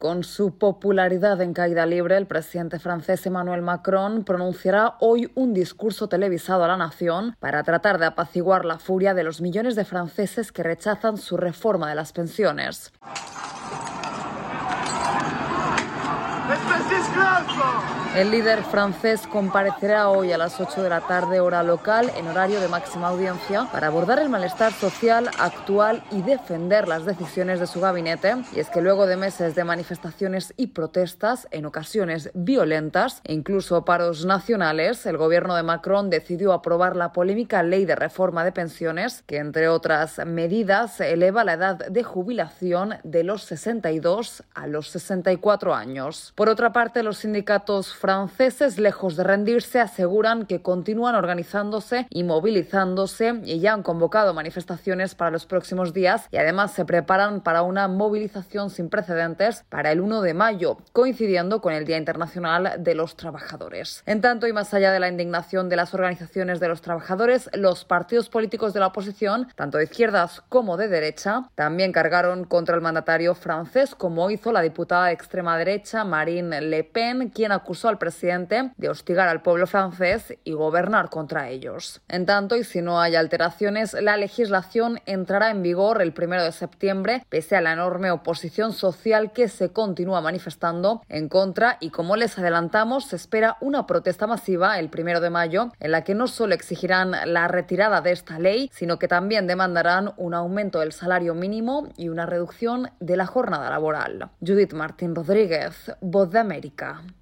Con su popularidad en caída libre, el presidente francés Emmanuel Macron pronunciará hoy un discurso televisado a la nación para tratar de apaciguar la furia de los millones de franceses que rechazan su reforma de las pensiones. El líder francés comparecerá hoy a las 8 de la tarde, hora local, en horario de máxima audiencia, para abordar el malestar social actual y defender las decisiones de su gabinete. Y es que luego de meses de manifestaciones y protestas, en ocasiones violentas e incluso paros nacionales, el gobierno de Macron decidió aprobar la polémica ley de reforma de pensiones, que entre otras medidas eleva la edad de jubilación de los 62 a los 64 años. Por otra parte, los sindicatos franceses, lejos de rendirse, aseguran que continúan organizándose y movilizándose y ya han convocado manifestaciones para los próximos días y además se preparan para una movilización sin precedentes para el 1 de mayo, coincidiendo con el Día Internacional de los Trabajadores. En tanto, y más allá de la indignación de las organizaciones de los trabajadores, los partidos políticos de la oposición, tanto de izquierdas como de derecha, también cargaron contra el mandatario francés, como hizo la diputada de extrema derecha Marine Le Pen, quien acusó al presidente de hostigar al pueblo francés y gobernar contra ellos. En tanto, y si no hay alteraciones, la legislación entrará en vigor el 1 de septiembre, pese a la enorme oposición social que se continúa manifestando en contra, y como les adelantamos, se espera una protesta masiva el 1 de mayo, en la que no solo exigirán la retirada de esta ley, sino que también demandarán un aumento del salario mínimo y una reducción de la jornada laboral. Judith Martín Rodríguez, Voz de América.